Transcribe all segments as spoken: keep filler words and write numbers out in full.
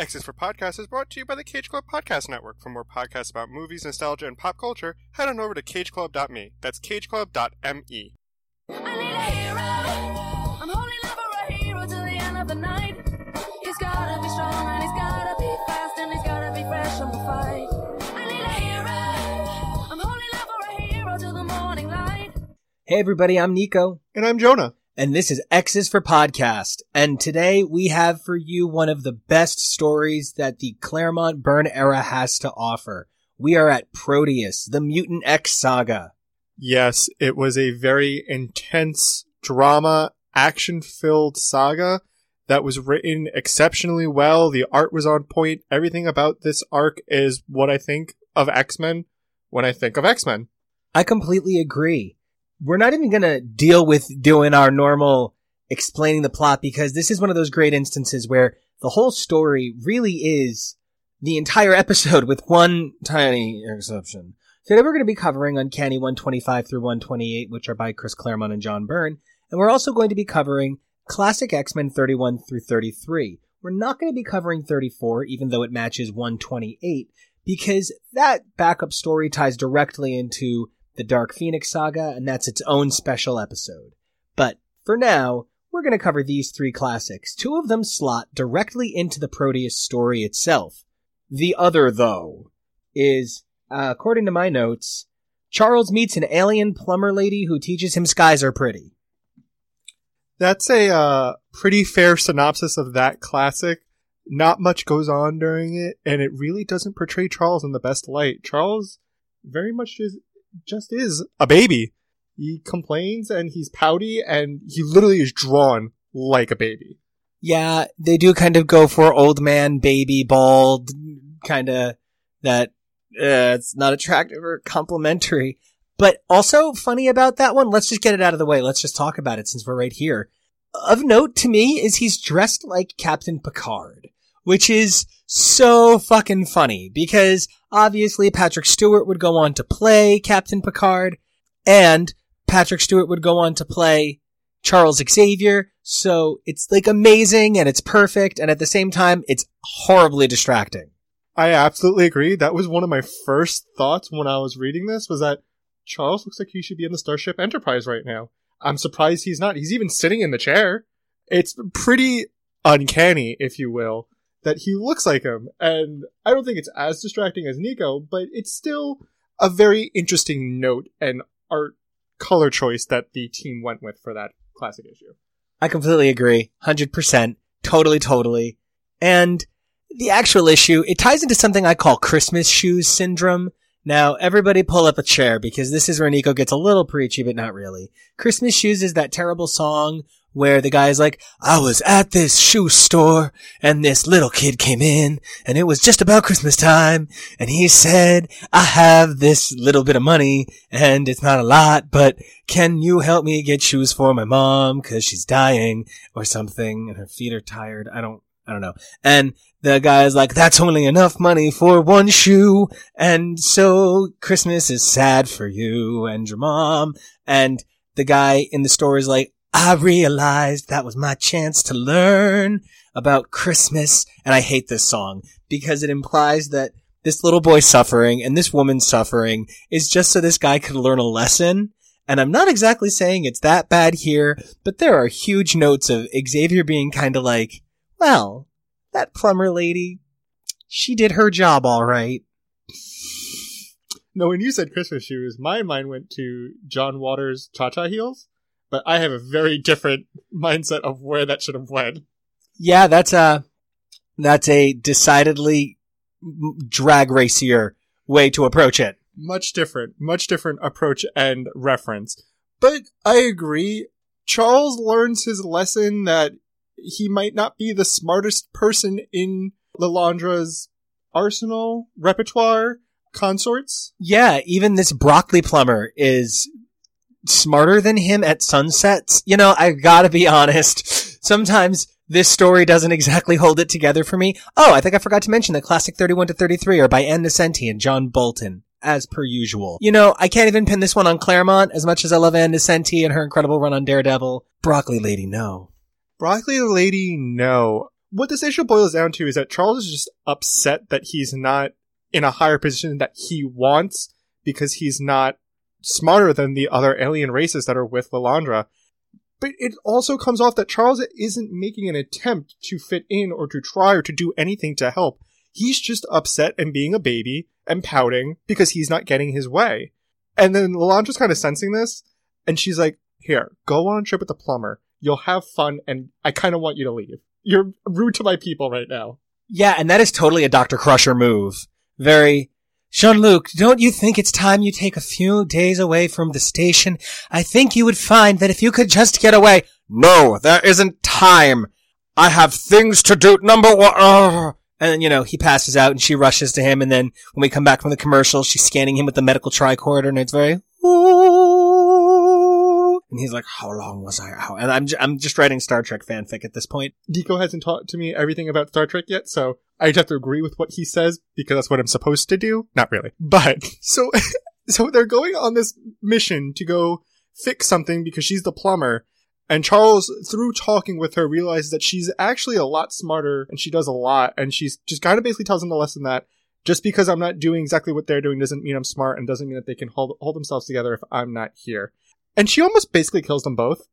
X's for Podcast is brought to you by the Cage Club Podcast Network. For more podcasts about movies, nostalgia, and pop culture, head on over to cage club dot me. That's cage club dot me. I need a hero. I'm holding out for a hero till the end of the night. He's gotta be strong and he's gotta be fast and he's gotta be fresh on the fight. I need a hero. I'm holding out for a hero till the morning light. Hey everybody, I'm Nico. And I'm Jonah. And this is X's for Podcast. And today we have for you one of the best stories that the Claremont Byrne era has to offer. We are at Proteus, the Mutant X Saga. Yes, it was a very intense drama, action-filled saga that was written exceptionally well. The art was on point. Everything about this arc is what I think of X-Men when I think of X-Men. I completely agree. We're not even going to deal with doing our normal explaining the plot because this is one of those great instances where the whole story really is the entire episode with one tiny exception. Today we're going to be covering Uncanny one twenty-five through one twenty-eight, which are by Chris Claremont and John Byrne. And we're also going to be covering Classic X-Men thirty-one through thirty-three. We're not going to be covering thirty-four, even though it matches one twenty-eight, because that backup story ties directly into the Dark Phoenix Saga, and that's its own special episode. But for now, we're going to cover these three classics. Two of them slot directly into the Proteus story itself. The other, though, is, uh, according to my notes, Charles meets an alien plumber lady who teaches him skies are pretty. That's a uh, pretty fair synopsis of that classic. Not much goes on during it, and it really doesn't portray Charles in the best light. Charles very much is just is a baby. He complains and he's pouty and he literally is drawn like a baby. Yeah, they do kind of go for old man, baby, bald, kind of that uh, it's not attractive or complimentary. But also funny about that one, let's just get it out of the way. Let's just talk about it since we're right here. Of note to me is he's dressed like Captain Picard, which is so fucking funny because obviously Patrick Stewart would go on to play Captain Picard and Patrick Stewart would go on to play Charles Xavier. So it's like amazing and it's perfect. And at the same time, it's horribly distracting. I absolutely agree. That was one of my first thoughts when I was reading this was that Charles looks like he should be in the Starship Enterprise right now. I'm surprised he's not. He's even sitting in the chair. It's pretty uncanny, if you will, that he looks like him. And I don't think it's as distracting as Nico, but it's still a very interesting note and art color choice that the team went with for that classic issue. I completely agree. one hundred percent. Totally, totally. And the actual issue, it ties into something I call Christmas shoes syndrome. Now, everybody pull up a chair because this is where Nico gets a little preachy, but not really. Christmas Shoes is that terrible song where the guy's like, I was at this shoe store and this little kid came in and it was just about Christmas time and he said, I have this little bit of money and it's not a lot, but can you help me get shoes for my mom because she's dying or something and her feet are tired? I don't, I don't know. And the guy's like, that's only enough money for one shoe. And so Christmas is sad for you and your mom. And the guy in the store is like, I realized that was my chance to learn about Christmas. And I hate this song because it implies that this little boy suffering and this woman suffering is just so this guy could learn a lesson. And I'm not exactly saying it's that bad here, but there are huge notes of Xavier being kind of like, well, that plumber lady, she did her job all right. No, when you said Christmas shoes, my mind went to John Waters' Cha-Cha Heels, but I have a very different mindset of where that should have went. Yeah, that's a, that's a decidedly drag racier way to approach it. Much different, much different approach and reference. But I agree. Charles learns his lesson that he might not be the smartest person in Lilandra's arsenal, repertoire, consorts. Yeah, even this broccoli plumber is smarter than him at sunsets. You know, I gotta be honest. Sometimes this story doesn't exactly hold it together for me. Oh, I think I forgot to mention that Classic thirty-one to thirty-three are by Ann Nesenti and John Bolton, as per usual. You know, I can't even pin this one on Claremont as much as I love Ann Nesenti and her incredible run on Daredevil. Broccoli Lady, no. Broccoli Lady, no. what this issue boils down to is that Charles is just upset that he's not in a higher position that he wants because he's not smarter than the other alien races that are with Lilandra. But it also comes off that Charles isn't making an attempt to fit in or to try or to do anything to help. He's just upset and being a baby and pouting because he's not getting his way. And then Lilandra's kind of sensing this, and she's like, here, go on a trip with the plumber. You'll have fun, and I kind of want you to leave. You're rude to my people right now. Yeah, and that is totally a Doctor Crusher move. Very, Jean-Luc, don't you think it's time you take a few days away from the station? I think you would find that if you could just get away. No, there isn't time. I have things to do. Number one. Uh. And, you know, he passes out and she rushes to him. And then when we come back from the commercial, she's scanning him with the medical tricorder and it's very, ooh. And he's like, how long was I out? And I'm, j- I'm just writing Star Trek fanfic at this point. Nico hasn't taught to me everything about Star Trek yet, so I just have to agree with what he says because that's what I'm supposed to do. Not really. But, so, so they're going on this mission to go fix something because she's the plumber. And Charles, through talking with her, realizes that she's actually a lot smarter and she does a lot. And she's just kind of basically tells him the lesson that just because I'm not doing exactly what they're doing doesn't mean I'm smart and doesn't mean that they can hold, hold themselves together if I'm not here. And she almost basically kills them both.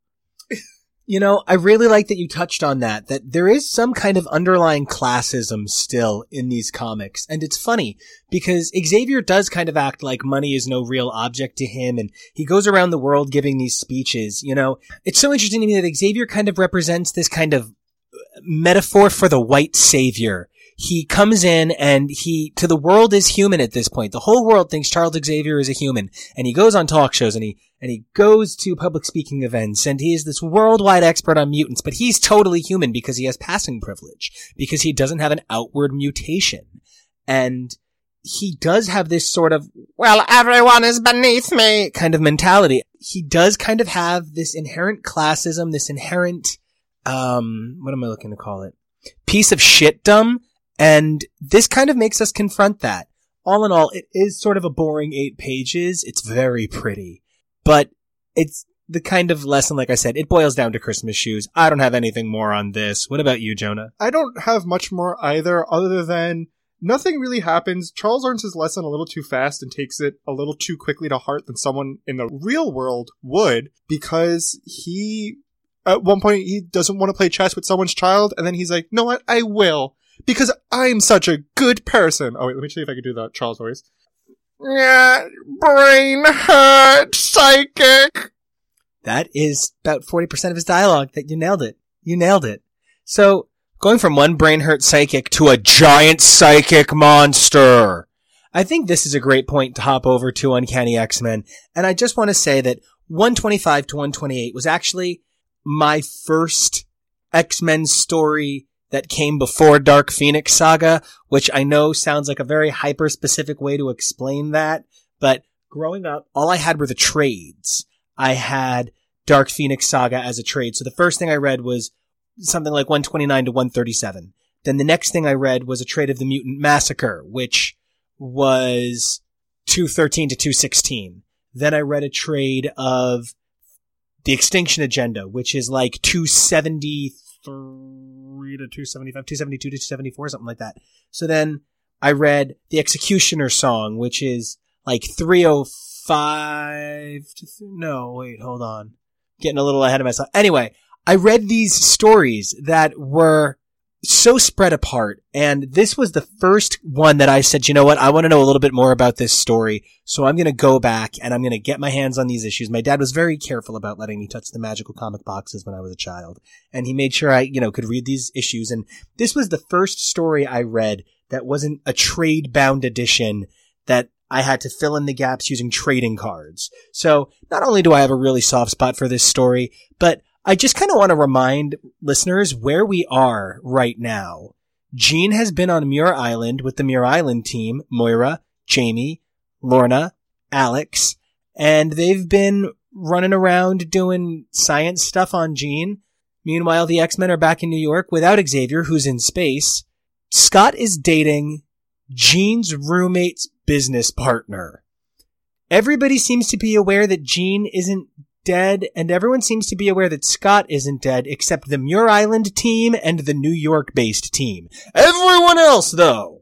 You know, I really like that you touched on that, that there is some kind of underlying classism still in these comics. And it's funny because Xavier does kind of act like money is no real object to him. And he goes around the world giving these speeches. You know, it's so interesting to me that Xavier kind of represents this kind of metaphor for the white savior. He comes in and he, to the world is human at this point. The whole world thinks Charles Xavier is a human. And he goes on talk shows and he, and he goes to public speaking events and he is this worldwide expert on mutants, but he's totally human because he has passing privilege, because he doesn't have an outward mutation. And he does have this sort of, well, everyone is beneath me kind of mentality. He does kind of have this inherent classism, this inherent, um, what am I looking to call it? Piece of shitdom. And this kind of makes us confront that. All in all, it is sort of a boring eight pages. It's very pretty. But it's the kind of lesson, like I said, it boils down to Christmas shoes. I don't have anything more on this. What about you, Jonah? I don't have much more either, other than nothing really happens. Charles learns his lesson a little too fast and takes it a little too quickly to heart than someone in the real world would, because he, at one point, he doesn't want to play chess with someone's child, and then he's like, no, what? I will. Because I'm such a good person. Oh, wait, let me see if I can do the Charles voice. Yeah, brain hurt, psychic. That is about forty percent of his dialogue. That you nailed it. You nailed it. So, going from one brain hurt psychic to a giant psychic monster. I think this is a great point to hop over to Uncanny X-Men. And I just want to say that one twenty-five to one twenty-eight was actually my first X-Men story that came before Dark Phoenix Saga, which I know sounds like a very hyper-specific way to explain that, but growing up, all I had were the trades. I had Dark Phoenix Saga as a trade, so the first thing I read was something like one twenty-nine to one thirty-seven. Then the next thing I read was a trade of the Mutant Massacre, which was two thirteen to two sixteen. Then I read a trade of the Extinction Agenda, which is like two seventy-three to two seventy-five, two seventy-two to two seventy-four, something like that. So then I read the Executioner Song, which is like three oh five to, th- no, wait, hold on. Getting a little ahead of myself. Anyway, I read these stories that were so spread apart, and this was the first one that I said, you know what, I want to know a little bit more about this story, so I'm going to go back and I'm going to get my hands on these issues. My dad was very careful about letting me touch the magical comic boxes when I was a child, and he made sure I, you know, could read these issues, and this was the first story I read that wasn't a trade-bound edition that I had to fill in the gaps using trading cards. So not only do I have a really soft spot for this story, but I just kind of want to remind listeners where we are right now. Jean has been on Muir Island with the Muir Island team, Moira, Jamie, Lorna, Alex, and they've been running around doing science stuff on Jean. Meanwhile, the X-Men are back in New York without Xavier, who's in space. Scott is dating Jean's roommate's business partner. Everybody seems to be aware that Jean isn't dead, and everyone seems to be aware that Scott isn't dead, except the Muir Island team and the New York-based team. Everyone else, though!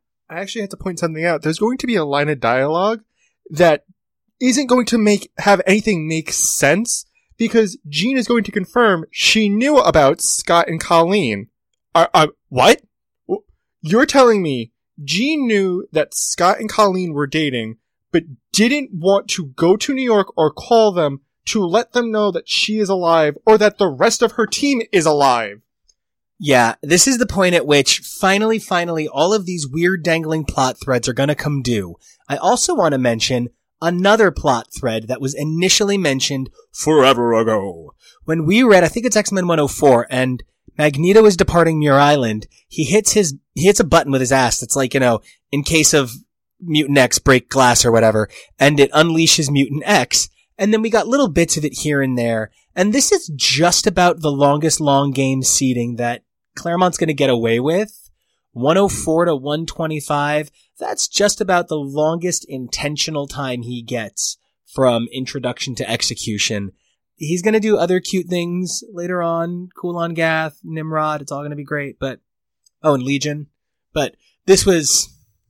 I actually had to point something out. There's going to be a line of dialogue that isn't going to make have anything make sense, because Jean is going to confirm she knew about Scott and Colleen. Uh, uh, what? You're telling me Jean knew that Scott and Colleen were dating, but didn't want to go to New York or call them to let them know that she is alive or that the rest of her team is alive? Yeah, this is the point at which finally, finally, all of these weird dangling plot threads are gonna come due. I also want to mention another plot thread that was initially mentioned forever ago. When we read, I think it's X-Men one oh four, and Magneto is departing Muir Island, he hits his, he hits a button with his ass that's like, you know, in case of Mutant X break glass or whatever, and it unleashes Mutant X, and then we got little bits of it here and there, and this is just about the longest long game seeding that Claremont's gonna get away with. one oh four to one twenty-five, that's just about the longest intentional time he gets from introduction to execution. He's gonna do other cute things later on, Kulon Gath, Nimrod, it's all gonna be great, but, oh, and Legion, but this was,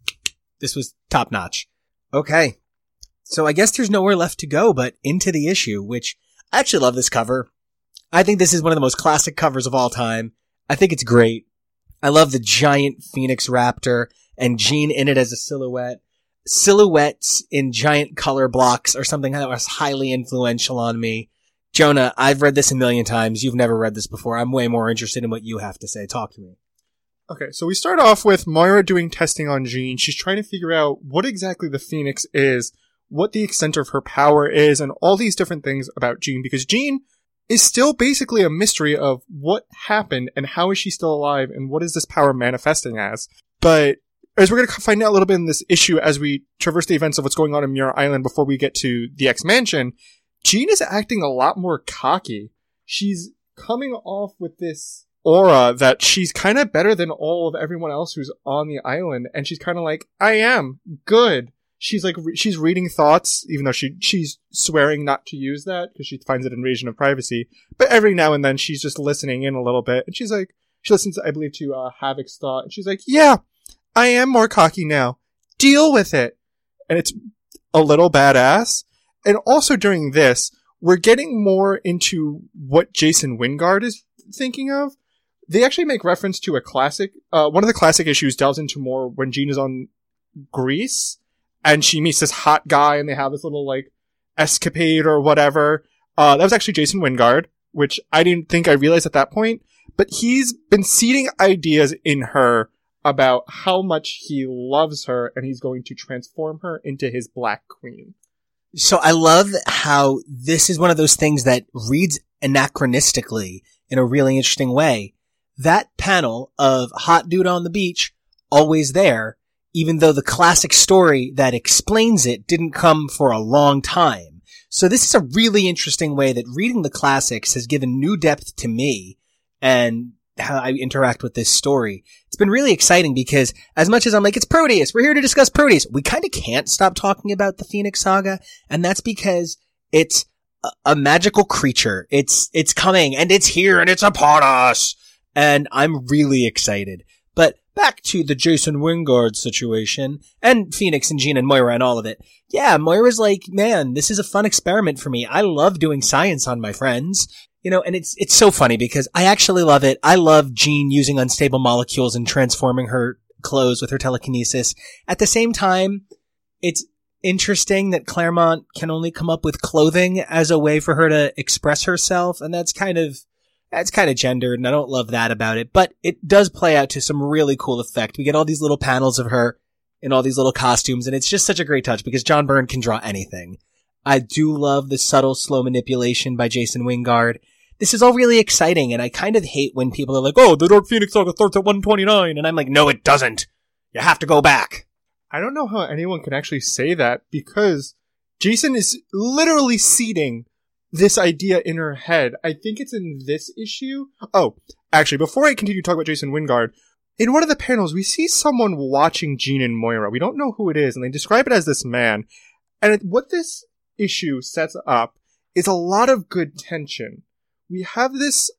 this was top notch. Okay. So I guess there's nowhere left to go but into the issue, which I actually love this cover. I think this is one of the most classic covers of all time. I think it's great. I love the giant Phoenix Raptor and Jean in it as a silhouette. Silhouettes in giant color blocks are something that was highly influential on me. Jonah, I've read this a million times. You've never read this before. I'm way more interested in what you have to say. Talk to me. Okay, so we start off with Moira doing testing on Jean. She's trying to figure out what exactly the Phoenix is, what the extent of her power is, and all these different things about Jean, because Jean is still basically a mystery of what happened and how is she still alive and what is this power manifesting as. But as we're going to find out a little bit in this issue as we traverse the events of what's going on in Muir Island before we get to the X-Mansion, Jean is acting a lot more cocky. She's coming off with this aura that she's kind of better than all of everyone else who's on the island, and she's kind of like, I am good. She's like, re- she's reading thoughts, even though she she's swearing not to use that because she finds it invasion of privacy. But every now and then she's just listening in a little bit, and she's like, she listens, I believe, to uh, Havoc's thought, and she's like, yeah, I am more cocky now. Deal with it. And it's a little badass. And also during this, we're getting more into what Jason Wingard is thinking of. They actually make reference to a classic, uh, one of the classic issues delves into more when Jean is on Greece, and she meets this hot guy, and they have this little, like, escapade or whatever. Uh, that was actually Jason Wingard, which I didn't think I realized at that point. But he's been seeding ideas in her about how much he loves her, and he's going to transform her into his Black Queen. So I love how this is one of those things that reads anachronistically in a really interesting way. That panel of hot dude on the beach, always there, even though the classic story that explains it didn't come for a long time. So this is a really interesting way that reading the classics has given new depth to me and how I interact with this story. It's been really exciting because as much as I'm like, it's Proteus, we're here to discuss Proteus, we kind of can't stop talking about the Phoenix Saga, and that's because it's a, a magical creature. It's, it's coming, and it's here, and it's upon us, and I'm really excited. But back to the Jason Wingard situation, and Phoenix and Jean and Moira and all of it. Yeah, Moira's like, man, this is a fun experiment for me. I love doing science on my friends. You know, and it's, it's so funny because I actually love it. I love Jean using unstable molecules and transforming her clothes with her telekinesis. At the same time, it's interesting that Claremont can only come up with clothing as a way for her to express herself. And that's kind of, that's kind of gendered, and I don't love that about it, but it does play out to some really cool effect. We get all these little panels of her in all these little costumes, and it's just such a great touch because John Byrne can draw anything. I do love the subtle, slow manipulation by Jason Wingard. This is all really exciting, and I kind of hate when people are like, oh, the Dark Phoenix Saga starts at one twenty-nine, and I'm like, no, it doesn't. You have to go back. I don't know how anyone can actually say that, because Jason is literally seeding this idea in her head. I think it's in this issue. Oh, actually, before I continue to talk about Jason Wingard, in one of the panels, we see someone watching Jean and Moira. We don't know who it is, and they describe it as this man. And it, what this issue sets up is a lot of good tension. We have this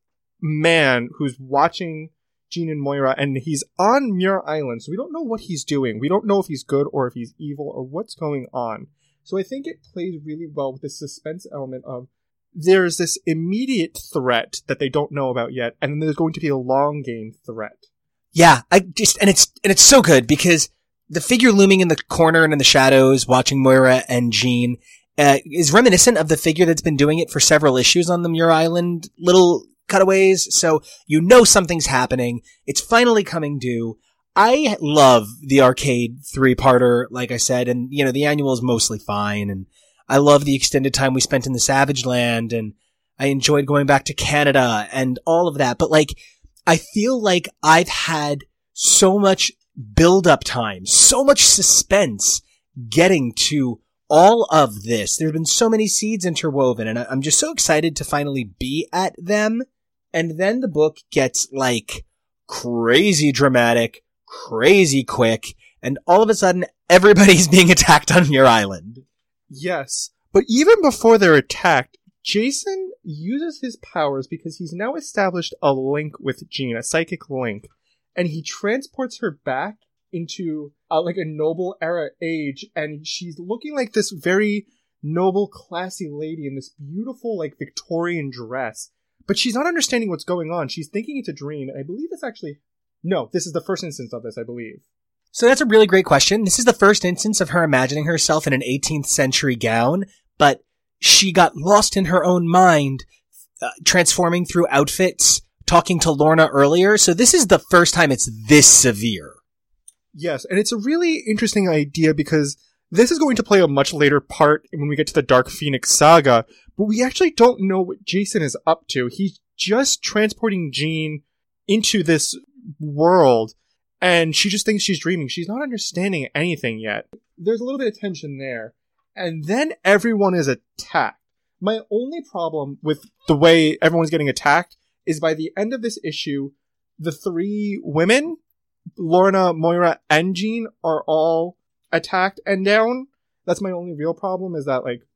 man who's watching Jean and Moira, and he's on Muir Island, so we don't know what he's doing. We don't know if he's good or if he's evil or what's going on. So I think it plays really well with the suspense element of there's this immediate threat that they don't know about yet, and then there's going to be a long game threat. Yeah, I just, and it's, and it's so good because the figure looming in the corner and in the shadows, watching Moira and Jean, uh, is reminiscent of the figure that's been doing it for several issues on the Muir Island little cutaways. So you know something's happening. It's finally coming due. I love the arcade three-parter, like I said, and, you know, the annual is mostly fine, and I love the extended time we spent in the Savage Land, and I enjoyed going back to Canada and all of that. But, like, I feel like I've had so much build-up time, so much suspense getting to all of this. There have been so many seeds interwoven, and I'm just so excited to finally be at them. And then the book gets, like, crazy dramatic, crazy quick, and all of a sudden, everybody's being attacked on your island. Yes, but even before they're attacked, Jason uses his powers because he's now established a link with Jean, a psychic link, and he transports her back into uh, like a noble era age, and she's looking like this very noble, classy lady in this beautiful, like, Victorian dress. But she's not understanding what's going on. She's thinking it's a dream, and I believe it's actually... No, this is the first instance of this, I believe. So that's a really great question. This is the first instance of her imagining herself in an eighteenth century gown, but she got lost in her own mind, uh, transforming through outfits, talking to Lorna earlier. So this is the first time it's this severe. Yes, and it's a really interesting idea because this is going to play a much later part when we get to the Dark Phoenix saga, but we actually don't know what Jason is up to. He's just transporting Jean into this world, and she just thinks she's dreaming. She's not understanding anything yet. There's a little bit of tension there. And then everyone is attacked. My only problem with the way everyone's getting attacked is by the end of this issue, the three women, Lorna, Moira, and Jean, are all attacked and down. That's my only real problem, is that, like,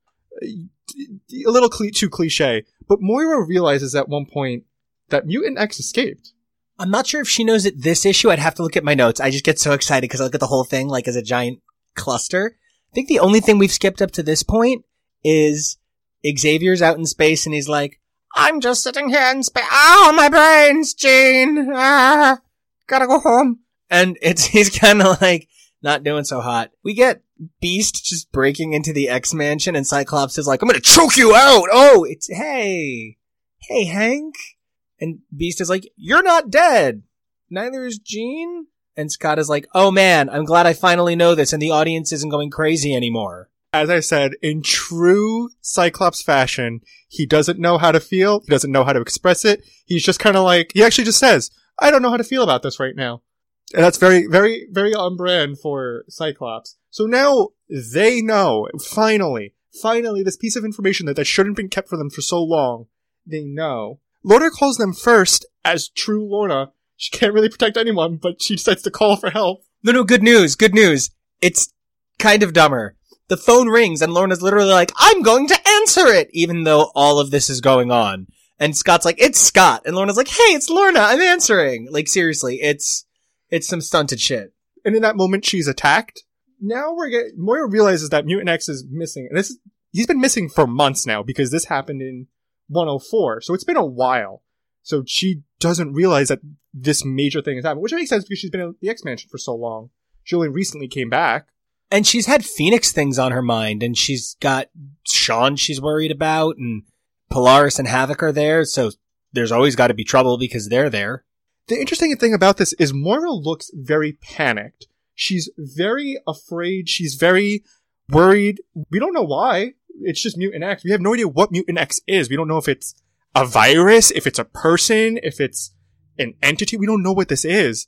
a little cli- too cliche. But Moira realizes at one point that Mutant X escaped. I'm not sure if she knows it this issue. I'd have to look at my notes. I just get so excited because I look at the whole thing like as a giant cluster. I think the only thing we've skipped up to this point is Xavier's out in space and he's like, I'm just sitting here in space. Ow, my brains, Jean. Ah, gotta go home. And it's, he's kind of like not doing so hot. We get Beast just breaking into the X Mansion and Cyclops is like, I'm gonna choke you out. Oh, it's, hey, hey, Hank. And Beast is like, you're not dead. Neither is Jean. And Scott is like, oh man, I'm glad I finally know this and the audience isn't going crazy anymore. As I said, in true Cyclops fashion, he doesn't know how to feel. He doesn't know how to express it. He's just kind of like, he actually just says, I don't know how to feel about this right now. And that's very, very, very on brand for Cyclops. So now they know, finally, finally, this piece of information that, that shouldn't have been kept from them for so long, they know. Lorna calls them first as true Lorna. She can't really protect anyone, but she decides to call for help. No, no, good news, good news. It's kind of dumber. The phone rings and Lorna's literally like, I'm going to answer it, even though all of this is going on. And Scott's like, it's Scott. And Lorna's like, hey, it's Lorna, I'm answering. Like, seriously, it's, it's some stunted shit. And in that moment, she's attacked. Now we're getting, Moira realizes that Mutant X is missing. And this is, he's been missing for months now because this happened in one oh four. So it's been a while. So she doesn't realize that this major thing has happened, which makes sense because she's been in the X-Mansion for so long. She only recently came back. And she's had Phoenix things on her mind, and she's got Sean she's worried about, and Polaris and Havoc are there, so there's always got to be trouble because they're there. The interesting thing about this is Moira looks very panicked. She's very afraid. She's very worried. We don't know why. It's just Mutant X. We have no idea what Mutant X is. We don't know if it's a virus, if it's a person, if it's an entity. We don't know what this is.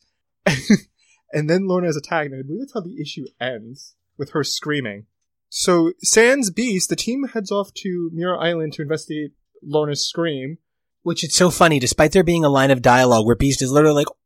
And then Lorna is attacked, and I believe that's how the issue ends, with her screaming. So, sans Beast, the team heads off to Muir Island to investigate Lorna's scream. Which is so funny, despite there being a line of dialogue where Beast is literally like,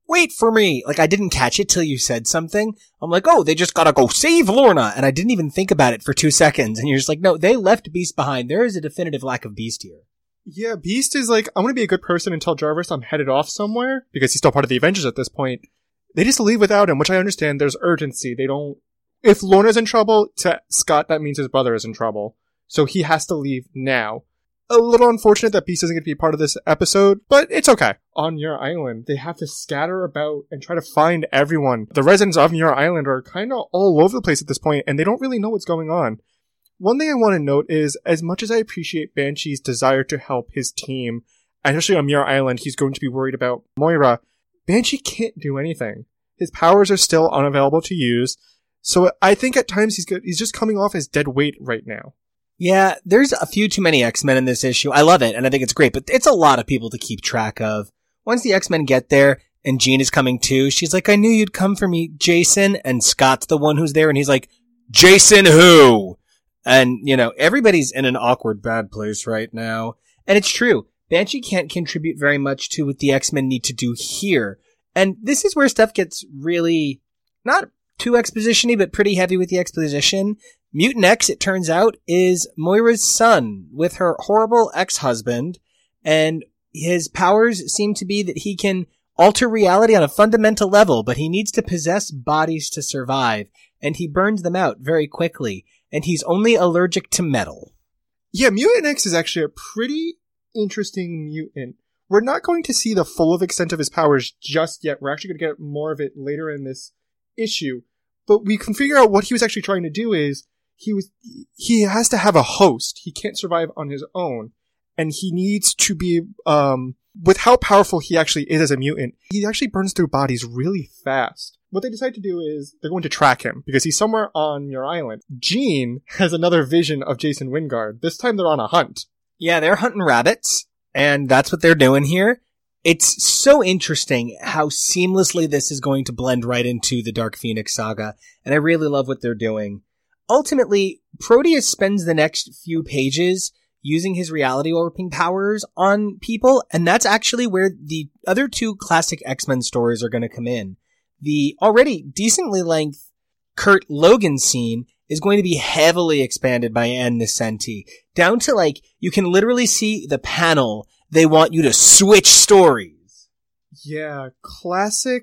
wait for me. Like, I didn't catch it till you said something. I'm like, oh, they just gotta go save Lorna. And I didn't even think about it for two seconds. And you're just like, no, they left Beast behind. There is a definitive lack of Beast here. Yeah, Beast is like, I want to be a good person and tell Jarvis I'm headed off somewhere, because he's still part of the Avengers at this point. They just leave without him, which I understand. There's urgency. They don't... If Lorna's in trouble, to Scott, that means his brother is in trouble. So he has to leave now. A little unfortunate that Beast isn't going to be part of this episode, but it's okay. On Muir Island, they have to scatter about and try to find everyone. The residents of Muir Island are kind of all over the place at this point, and they don't really know what's going on. One thing I want to note is, as much as I appreciate Banshee's desire to help his team, and especially on Muir Island, he's going to be worried about Moira, Banshee can't do anything. His powers are still unavailable to use, so I think at times he's good, he's just coming off as dead weight right now. Yeah, there's a few too many X-Men in this issue. I love it, and I think it's great, but it's a lot of people to keep track of. Once the X-Men get there, and Jean is coming too, she's like, I knew you'd come for me, Jason, and Scott's the one who's there, and he's like, Jason who? And, you know, everybody's in an awkward bad place right now. And it's true. Banshee can't contribute very much to what the X-Men need to do here. And this is where stuff gets really, not too exposition-y, but pretty heavy with the exposition. Mutant X, it turns out, is Moira's son with her horrible ex-husband. And his powers seem to be that he can alter reality on a fundamental level, but he needs to possess bodies to survive. And he burns them out very quickly. And he's only allergic to metal. Yeah, Mutant X is actually a pretty interesting mutant. We're not going to see the full of extent of his powers just yet. We're actually going to get more of it later in this issue. But we can figure out what he was actually trying to do is he was he has to have a host. He can't survive on his own. And he needs to be, um, with how powerful he actually is as a mutant, he actually burns through bodies really fast. What they decide to do is they're going to track him because he's somewhere on Muir Island. Jean has another vision of Jason Wingard. This time they're on a hunt. Yeah, they're hunting rabbits, and that's what they're doing here. It's so interesting how seamlessly this is going to blend right into the Dark Phoenix saga, and I really love what they're doing. Ultimately, Proteus spends the next few pages using his reality warping powers on people, and that's actually where the other two classic X-Men stories are going to come in. The already decently length Kurt Logan scene is going to be heavily expanded by Ann Nesenti, down to like, you can literally see the panel they want you to switch stories. Yeah, classic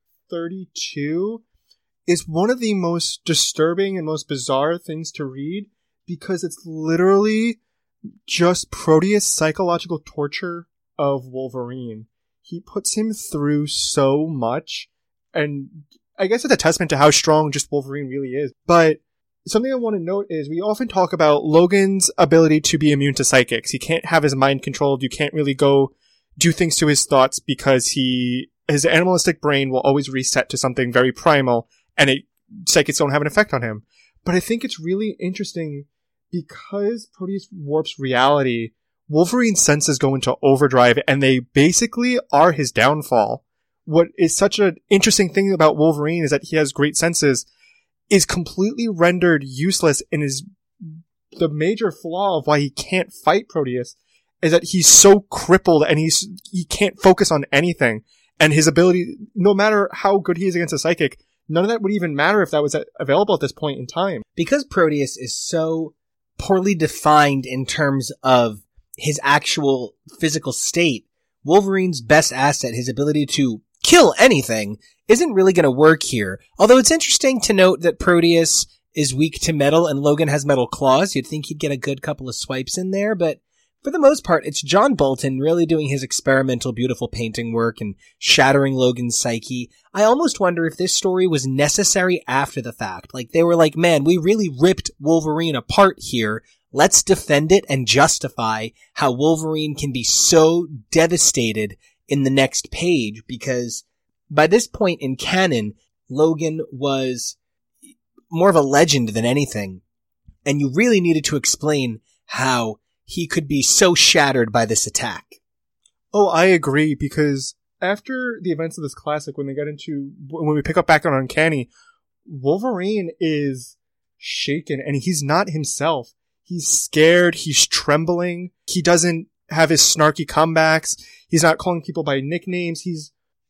thirty-two is one of the most disturbing and most bizarre things to read because it's literally just Proteus' psychological torture of Wolverine. He puts him through so much. And I guess it's a testament to how strong just Wolverine really is. But something I want to note is we often talk about Logan's ability to be immune to psychics. He can't have his mind controlled. You can't really go do things to his thoughts because he his animalistic brain will always reset to something very primal, and it, psychics don't have an effect on him. But I think it's really interesting because Proteus warps reality, Wolverine's senses go into overdrive, and they basically are his downfall. What is such an interesting thing about Wolverine is that he has great senses, is completely rendered useless and is the major flaw of why he can't fight Proteus is that he's so crippled and he's, he can't focus on anything. And his ability, no matter how good he is against a psychic, none of that would even matter if that was available at this point in time. Because Proteus is so poorly defined in terms of his actual physical state, Wolverine's best asset, his ability to kill anything, isn't really going to work here. Although it's interesting to note that Proteus is weak to metal and Logan has metal claws. You'd think he'd get a good couple of swipes in there, but for the most part, it's John Bolton really doing his experimental, beautiful painting work and shattering Logan's psyche. I almost wonder if this story was necessary after the fact. Like, they were like, man, we really ripped Wolverine apart here. Let's defend it and justify how Wolverine can be so devastated in the next page, because by this point in canon, Logan was more of a legend than anything. And you really needed to explain how he could be so shattered by this attack. Oh, I agree, because after the events of this classic, when they get into, when we pick up back on Uncanny, Wolverine is shaken and he's not himself. He's scared. He's trembling. He doesn't have his snarky comebacks. He's not calling people by nicknames. He's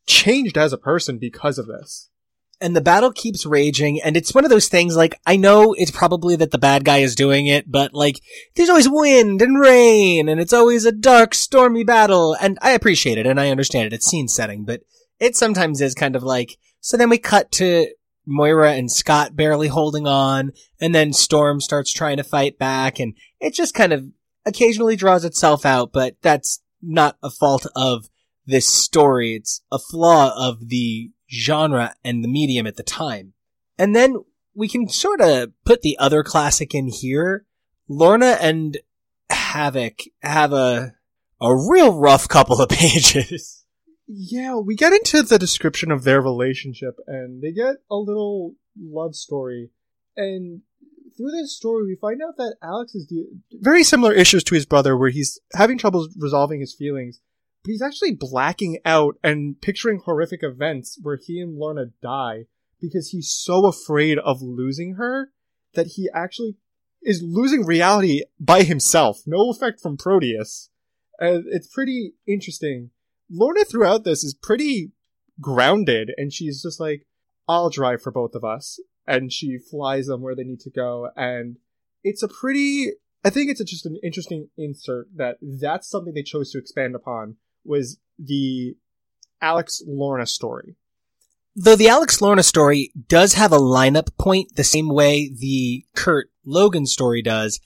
changed as a person because of this. And the battle keeps raging, and it's one of those things, like, I know it's probably that the bad guy is doing it, but, like, there's always wind and rain, and it's always a dark, stormy battle, and I appreciate it, and I understand it, it's scene setting, but it sometimes is kind of like, so then we cut to Moira and Scott barely holding on, and then Storm starts trying to fight back, and it just kind of occasionally draws itself out, but that's not a fault of this story, it's a flaw of the genre and the medium at the time. And then we can sort of put the other classic in here. Lorna and Havoc have a a real rough couple of pages. Yeah, we get into the description of their relationship, and they get a little love story. And through this story, we find out that Alex is de- very similar issues to his brother, where he's having trouble resolving his feelings. But he's actually blacking out and picturing horrific events where he and Lorna die because he's so afraid of losing her that he actually is losing reality by himself. No effect from Proteus. Uh, it's pretty interesting. Lorna throughout this is pretty grounded, and she's just like, I'll drive for both of us. And she flies them where they need to go. And it's a pretty, I think it's just an interesting insert that that's something they chose to expand upon, was the Alex Lorna story. Though the Alex Lorna story does have a lineup point the same way the Kurt Logan story does,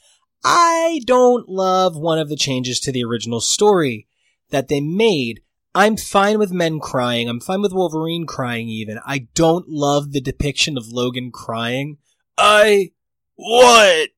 I don't love one of the changes to the original story that they made. I'm fine with men crying. I'm fine with Wolverine crying even. I don't love the depiction of Logan crying. I, what?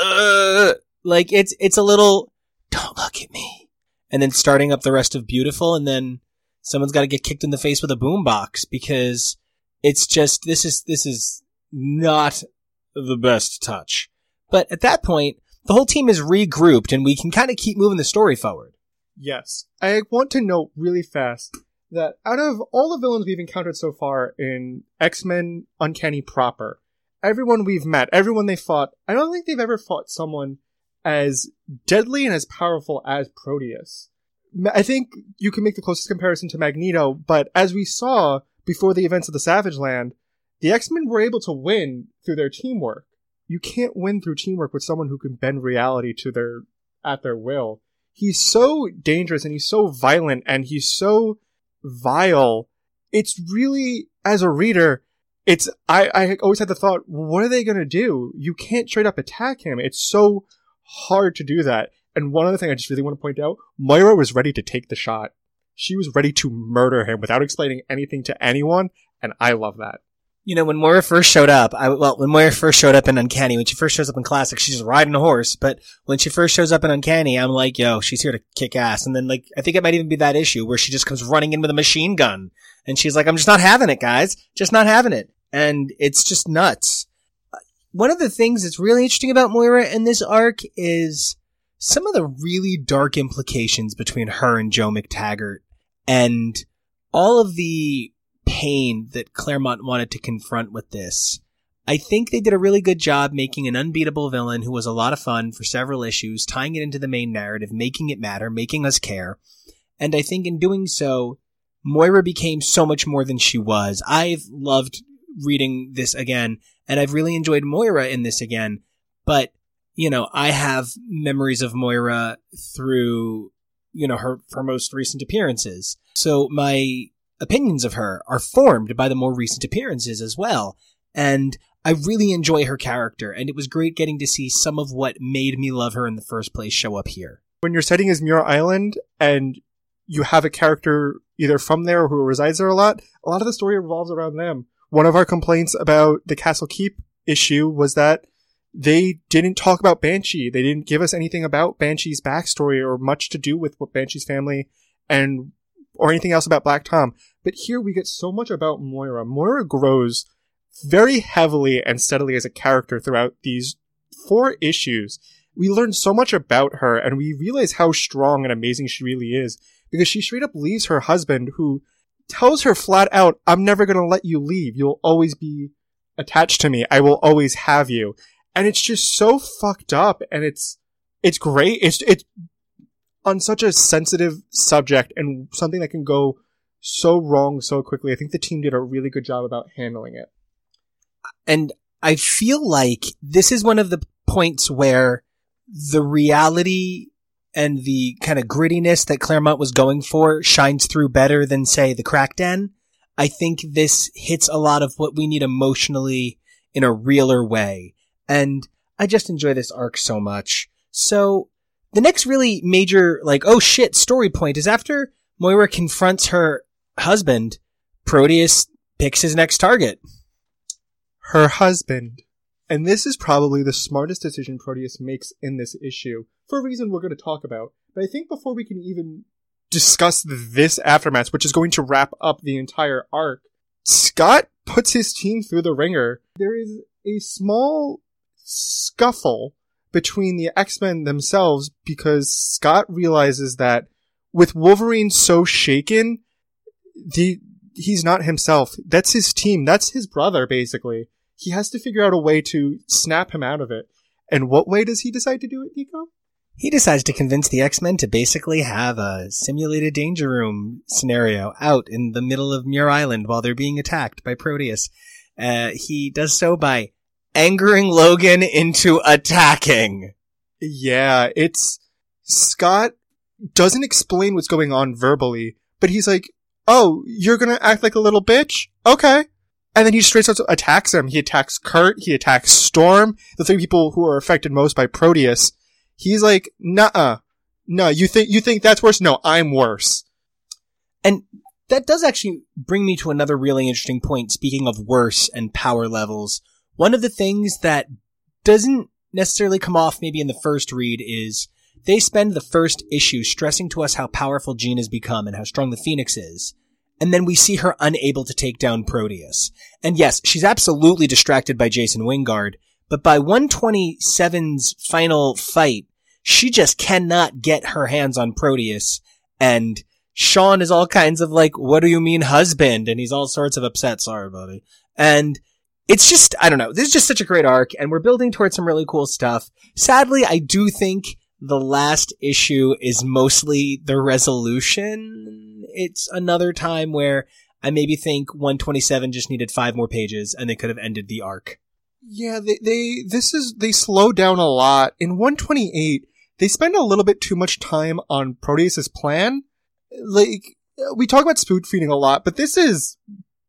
Uh, like, it's, it's a little, don't look at me. And then starting up the rest of Beautiful, and then someone's got to get kicked in the face with a boombox, because it's just, this is, this is not the best touch. But at that point, the whole team is regrouped, and we can kind of keep moving the story forward. Yes. I want to note really fast that out of all the villains we've encountered so far in X-Men Uncanny proper, everyone we've met, everyone they fought, I don't think they've ever fought someone as deadly and as powerful as Proteus. I think you can make the closest comparison to Magneto, but as we saw before the events of the Savage Land, the X-Men were able to win through their teamwork. You can't win through teamwork with someone who can bend reality to their at their will. He's so dangerous, and he's so violent, and he's so vile. It's really, as a reader, it's I, I always had the thought, what are they going to do? You can't straight up attack him. It's so hard to do that. And one other thing I just really want to point out, Moira was ready to take the shot. She was ready to murder him without explaining anything to anyone, and I love that. You know, when Moira first showed up, I, well, when Moira first showed up in Uncanny, when she first shows up in Classic, she's just riding a horse, but when she first shows up in Uncanny, I'm like, yo, she's here to kick ass. And then, like, I think it might even be that issue where she just comes running in with a machine gun, and she's like, I'm just not having it, guys. Just not having it. And it's just nuts. One of the things that's really interesting about Moira in this arc is some of the really dark implications between her and Joe McTaggart, and all of the pain that Claremont wanted to confront with this. I think they did a really good job making an unbeatable villain who was a lot of fun for several issues, tying it into the main narrative, making it matter, making us care. And I think in doing so, Moira became so much more than she was. I've loved reading this again, and I've really enjoyed Moira in this again, but, you know, I have memories of Moira through, you know, her, her most recent appearances. So my opinions of her are formed by the more recent appearances as well. And I really enjoy her character, and it was great getting to see some of what made me love her in the first place show up here. When your setting is Muir Island, and you have a character either from there or who resides there a lot, a lot of the story revolves around them. One of our complaints about the Castle Keep issue was that they didn't talk about Banshee. They didn't give us anything about Banshee's backstory or much to do with what Banshee's family and or anything else about Black Tom. But here we get so much about Moira. Moira grows very heavily and steadily as a character throughout these four issues. We learn so much about her, and we realize how strong and amazing she really is, because she straight up leaves her husband, who tells her flat out, I'm never going to let you leave. You'll always be attached to me. I will always have you. And it's just so fucked up, and it's it's great. It's it's on such a sensitive subject and something that can go so wrong so quickly. I think the team did a really good job about handling it. And I feel like this is one of the points where the reality and the kind of grittiness that Claremont was going for shines through better than, say, the Crack Den. I think this hits a lot of what we need emotionally in a realer way. And I just enjoy this arc so much. So the next really major, like, oh shit, story point is after Moira confronts her husband, Proteus picks his next target. Her husband. And this is probably the smartest decision Proteus makes in this issue, for a reason we're going to talk about. But I think before we can even discuss this aftermath, which is going to wrap up the entire arc, Scott puts his team through the ringer. There is a small scuffle between the X-Men themselves because Scott realizes that with Wolverine so shaken, the he's not himself. That's his team. That's his brother, basically. He has to figure out a way to snap him out of it. And what way does he decide to do it, Nico? He decides to convince the X-Men to basically have a simulated danger room scenario out in the middle of Muir Island while they're being attacked by Proteus. Uh, he does so by angering Logan into attacking. Yeah, it's... Scott doesn't explain what's going on verbally, but he's like, oh, you're gonna act like a little bitch? Okay. And then he straight up attacks him. He attacks Kurt. He attacks Storm, the three people who are affected most by Proteus. He's like, nuh-uh. No, you think, you think that's worse? No, I'm worse. And that does actually bring me to another really interesting point. Speaking of worse and power levels, one of the things that doesn't necessarily come off maybe in the first read is they spend the first issue stressing to us how powerful Jean has become and how strong the Phoenix is. And then we see her unable to take down Proteus. And yes, she's absolutely distracted by Jason Wingard, but by one twenty-seven's final fight, she just cannot get her hands on Proteus. And Sean is all kinds of like, what do you mean husband? And he's all sorts of upset. Sorry, buddy. And it's just, I don't know. This is just such a great arc, and we're building towards some really cool stuff. Sadly, I do think the last issue is mostly the resolution. It's another time where I maybe think one twenty-seven just needed five more pages and they could have ended the arc. Yeah, they, they, this is, they slow down a lot. In one twenty-eight, they spend a little bit too much time on Proteus's plan. Like, we talk about spoon feeding a lot, but this is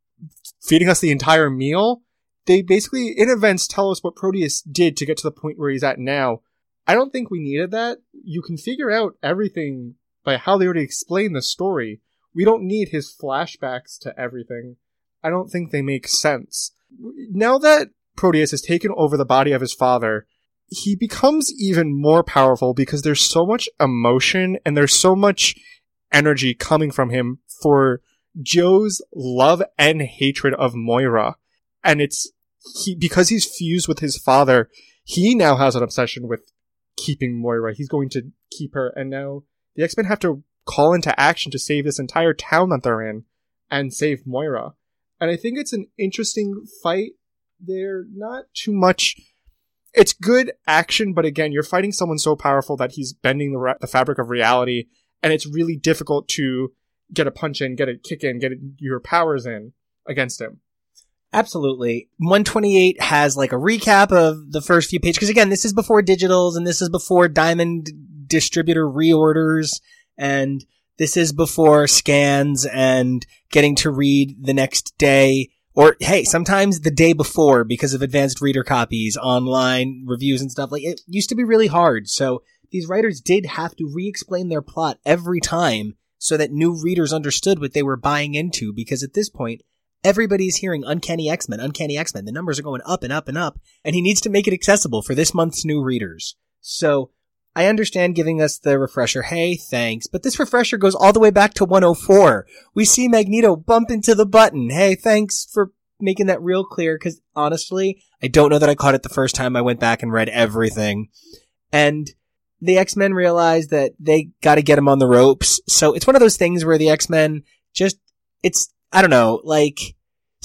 feeding us the entire meal. They basically, in events, tell us what Proteus did to get to the point where he's at now. I don't think we needed that. You can figure out everything by how they already explain the story. We don't need his flashbacks to everything. I don't think they make sense. Now that Proteus has taken over the body of his father, he becomes even more powerful because there's so much emotion and there's so much energy coming from him for Joe's love and hatred of Moira. And it's he because he's fused with his father, he now has an obsession with keeping Moira. He's going to keep her, and now the X-Men have to call into action to save this entire town that they're in and save Moira. And I think it's an interesting fight. They're not too much... It's good action, but again, you're fighting someone so powerful that he's bending the, ra- the fabric of reality, and it's really difficult to get a punch in, get a kick in, get your powers in against him. Absolutely. one twenty-eight has like a recap of the first few pages. Because again, this is before digitals and this is before Diamond distributor reorders. And this is before scans and getting to read the next day. Or hey, sometimes the day before because of advanced reader copies, online reviews and stuff. Like it used to be really hard. So these writers did have to re-explain their plot every time so that new readers understood what they were buying into. Because at this point, everybody's hearing Uncanny X-Men, Uncanny X-Men. The numbers are going up and up and up, and he needs to make it accessible for this month's new readers. So I understand giving us the refresher. Hey, thanks. But this refresher goes all the way back to one oh four. We see Magneto bump into the button. Hey, thanks for making that real clear, because honestly, I don't know that I caught it the first time I went back and read everything. And the X-Men realize that they got to get him on the ropes. So it's one of those things where the X-Men just, it's, I don't know, like,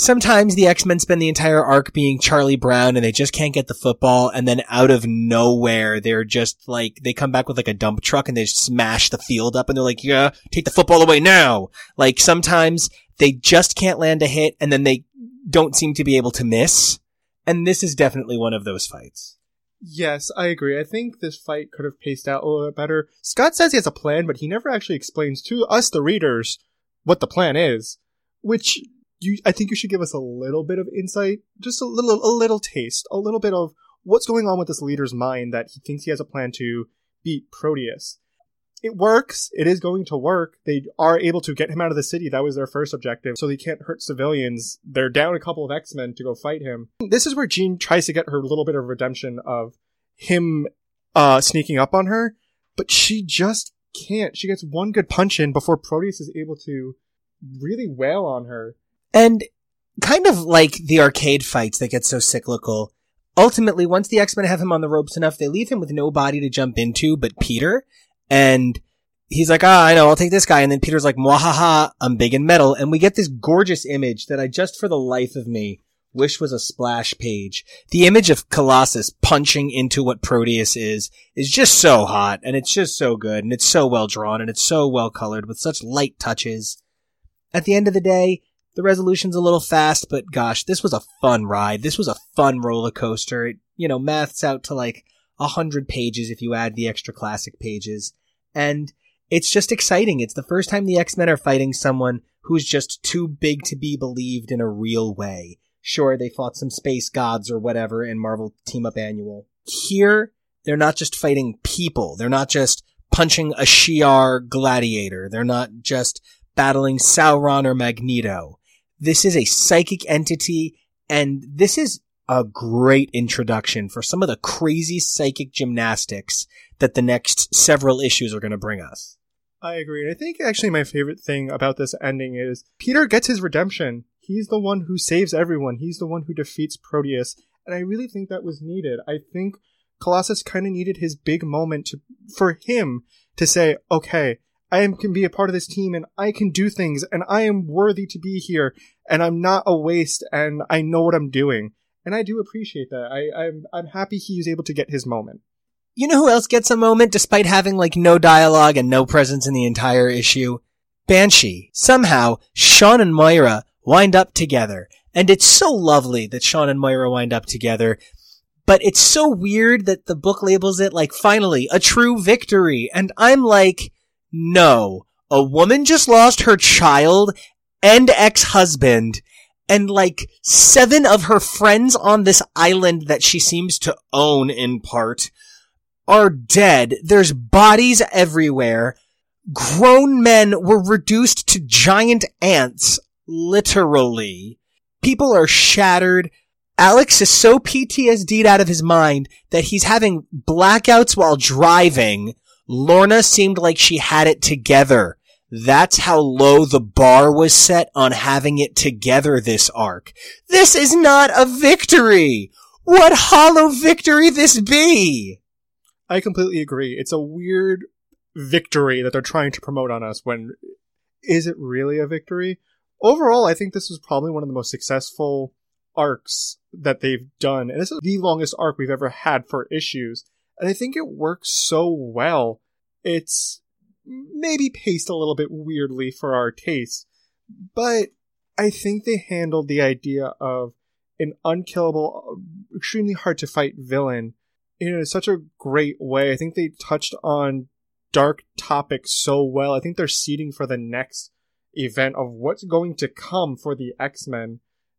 sometimes the X-Men spend the entire arc being Charlie Brown and they just can't get the football, and then out of nowhere, they're just like, they come back with like a dump truck and they just smash the field up and they're like, yeah, take the football away now. Like sometimes they just can't land a hit and then they don't seem to be able to miss. And this is definitely one of those fights. Yes, I agree. I think this fight could have paced out a little bit better. Scott says he has a plan, but he never actually explains to us, the readers, what the plan is. Which, you, I think you should give us a little bit of insight. Just a little, a little taste. A little bit of what's going on with this leader's mind that he thinks he has a plan to beat Proteus. It works. It is going to work. They are able to get him out of the city. That was their first objective. So they can't hurt civilians. They're down a couple of X-Men to go fight him. This is where Jean tries to get her little bit of redemption of him uh, sneaking up on her. But she just can't. She gets one good punch in before Proteus is able to really wail on her. And kind of like the arcade fights that get so cyclical, ultimately, once the X-Men have him on the ropes enough, they leave him with no body to jump into but Peter. And he's like, ah, I know, I'll take this guy. And then Peter's like, mwahaha, I'm big in metal. And we get this gorgeous image that I just for the life of me wish was a splash page. The image of Colossus punching into what Proteus is, is just so hot. And it's just so good. And it's so well drawn. And it's so well colored with such light touches. At the end of the day, the resolution's a little fast, but gosh, this was a fun ride. This was a fun roller coaster. It, you know, maths out to like a hundred pages if you add the extra classic pages. And it's just exciting. It's the first time the X-Men are fighting someone who's just too big to be believed in a real way. Sure, they fought some space gods or whatever in Marvel Team Up Annual. Here, they're not just fighting people. They're not just punching a Shi'ar gladiator. They're not just battling Sauron or Magneto. This is a psychic entity, and this is a great introduction for some of the crazy psychic gymnastics that the next several issues are going to bring us. I agree. And I think actually my favorite thing about this ending is Peter gets his redemption. He's the one who saves everyone. He's the one who defeats Proteus. And I really think that was needed. I think Colossus kind of needed his big moment to, for him to say, okay, I am, can be a part of this team and I can do things and I am worthy to be here and I'm not a waste and I know what I'm doing. And I do appreciate that. I, I'm, I'm happy he was able to get his moment. You know who else gets a moment despite having like no dialogue and no presence in the entire issue? Banshee. Somehow, Sean and Moira wind up together. And it's so lovely that Sean and Moira wind up together. But it's so weird that the book labels it like, finally, a true victory. And I'm like, no. A woman just lost her child and ex-husband. And like seven of her friends on this island that she seems to own in part are dead. There's bodies everywhere. Grown men were reduced to giant ants, literally. People are shattered. Alex is so P T S D'd out of his mind that he's having blackouts while driving. Lorna seemed like she had it together. That's how low the bar was set on having it together this arc. This is not a victory! What hollow victory this be? I completely agree. It's a weird victory that they're trying to promote on us when, is it really a victory? Overall, I think this is probably one of the most successful arcs that they've done. And this is the longest arc we've ever had for issues. And I think it works so well. It's maybe paced a little bit weirdly for our taste, but I think they handled the idea of an unkillable, extremely hard to fight villain in such a great way. I think they touched on dark topics so well. I think they're seeding for the next event of what's going to come for the X-Men.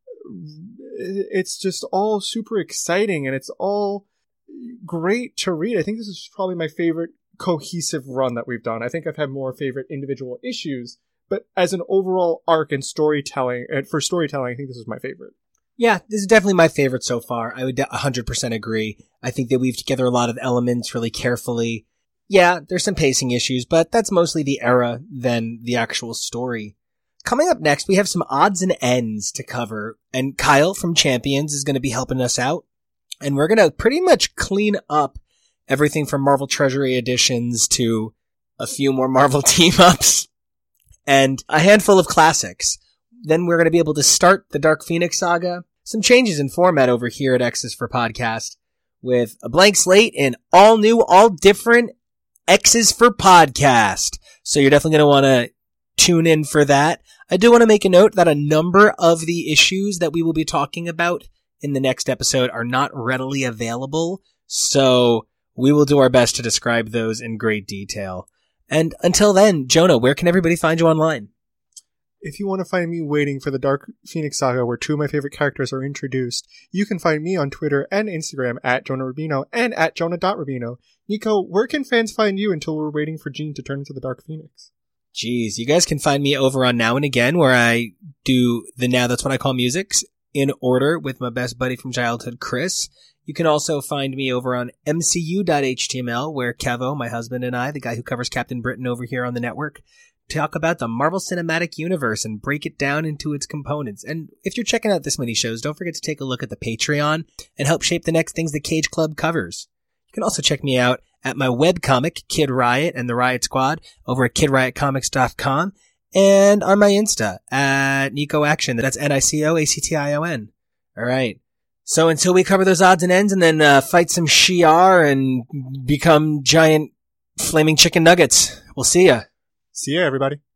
It's just all super exciting and it's all great to read. I think this is probably my favorite cohesive run that we've done. I think I've had more favorite individual issues, but as an overall arc and storytelling, and for storytelling, I think this is my favorite. Yeah, this is definitely my favorite so far. I would one hundred percent agree. I think they weave together a lot of elements really carefully. Yeah, there's some pacing issues, but that's mostly the era than the actual story. Coming up next, we have some odds and ends to cover, and Kyle from Champions is going to be helping us out, and we're going to pretty much clean up everything from Marvel Treasury editions to a few more Marvel team-ups and a handful of classics. then we're going to be able to start the Dark Phoenix saga. Some changes in format over here at X's for Podcast with a blank slate and all new, all different X's for Podcast. So you're definitely going to want to tune in for that. I do want to make a note that a number of the issues that we will be talking about in the next episode are not readily available. So we will do our best to describe those in great detail. And until then, Jonah, where can everybody find you online? If you want to find me waiting for the Dark Phoenix saga where two of my favorite characters are introduced, you can find me on Twitter and Instagram at Jonah Rubino and at Jonah dot Rubino. Nico, where can fans find you until we're waiting for Jean to turn into the Dark Phoenix? Jeez, you guys can find me over on Now and Again, where I do the Now That's What I Call Musics in order with my best buddy from childhood, Chris. You can also find me over on M C U dot H T M L, where Kevo, my husband, and I, the guy who covers Captain Britain over here on the network, talk about the Marvel Cinematic Universe and break it down into its components. And if you're checking out this many shows, don't forget to take a look at the Patreon and help shape the next things the Cage Club covers. You can also check me out at my webcomic, Kid Riot and the Riot Squad, over at kid riot comics dot com, and on my Insta at Nico Action. That's N I C O A C T I O N. All right. So until we cover those odds and ends and then uh, fight some Shi'ar and become giant flaming chicken nuggets, we'll see ya. See ya, everybody.